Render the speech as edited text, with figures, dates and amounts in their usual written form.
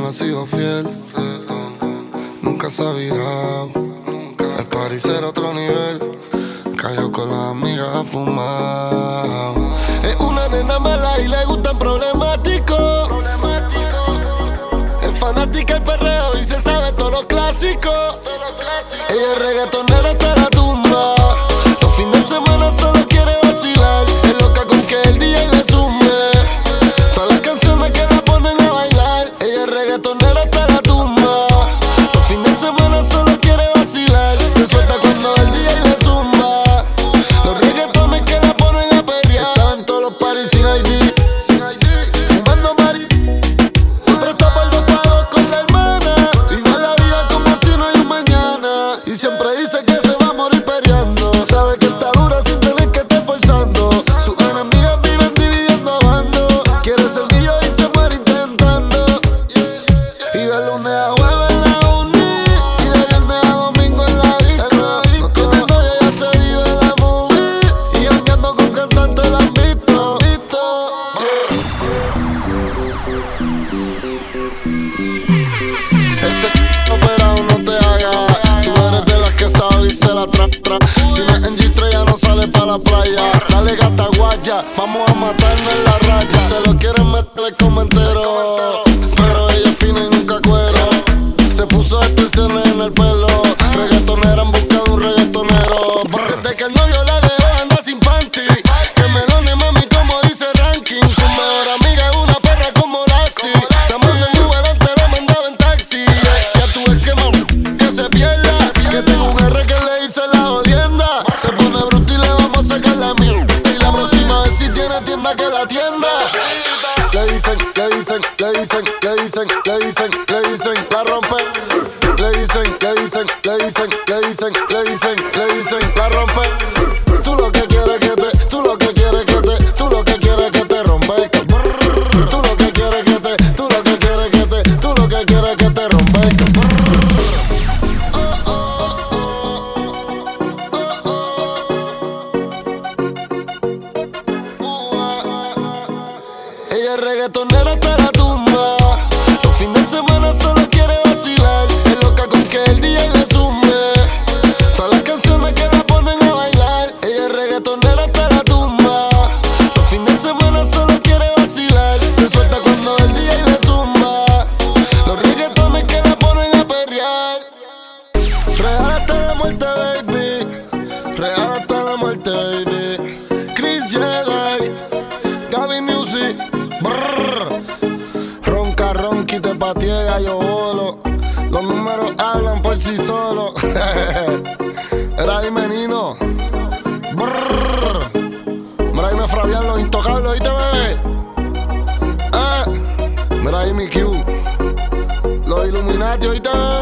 ha sido fiel. Nunca se ha virado. El party será otro nivel. Cayó con las amigas a fumar. Es una nena mala y le gustan problemáticos. Es fanática del perreo y se sabe todos los clásicos. Ella es reggaetonera hasta la tumba. Los fines de semana solo quiere vacilar. Es loca con que el DJ le sume todas las canciones que la ponen a bailar. Ella es reggaetonera hasta la tumba. Los fines de semana solo quiere vacilar. Se suelta cuando el DJ le zumba los reggaetones que la ponen a perrear. Estaba en todos los parties sin ID, fumando mari. Siempre está por 2 pados con la hermana. Vive la vida como si no hay un mañana. Y siempre dice que se va a morir perreando. Sabe que está dura sin tener que estar forzando. Sus enemigas viven dividiendo bandos. Quiere ser mío y se muere intentando. Y de lunes a jueves en la uni, y de viernes a domingo en la disco. No tiene novia, ya se vive la movie. Y andando con cantantes la han visto. Ese operado no te haga. Tú eres de las que sabe y se la tra. Si no es en G3 ya no sale pa' la playa. Dale gata guaya, vamos a matarnos en la raya. Se lo quieren meter como entero, pero ella es fina y nunca cuero. Se puso extensiones en el pelo. Reggaetonera en busca de un reggaetonero. Desde que el novio la dejó anda sin panty. Que melone mami como dice ranking. Su mejor amiga es una perra como Lassie. Te mando en Uber, antes la mandaba en taxi. Y a tu ex que se pierda. Que tengo un R que le hice la jodienda. Se pone bruto y le vamos a sacar la mierda. Y la próxima vez si tiene tienda que la tienda. Le dicen, la rompen. Le dicen, la rompen. Tú lo que quieres que te, tú lo que quieres que te, tú lo que quieres que te rompe. Tú lo que quieres que te, tú lo que quieres que te, tú lo que quieres que te rompe. Ella es reggaetonera hasta la tumba. Los fines de semana solo quiere vacilar. Es loca con que el DJ le sume todas las canciones que la ponen a bailar. Ella es reggaetonera hasta la tumba. Los fines de semana solo quiere vacilar. Se suelta cuando el DJ le zumba los reggaetones que la ponen a perrear. Real hasta la muerte, baby. Real hasta la muerte, baby. Chris Jedi, Gaby Music. Brrr. Ronca, ronqui, te patiega, yo bolo. Los números hablan por sí solos. Era dime Nino. Brrr. Mira ahí me Fabián, los intocables, ¿oíste, bebé? Mira ahí mi Q. Los Illuminati, ¿oíste, bebé?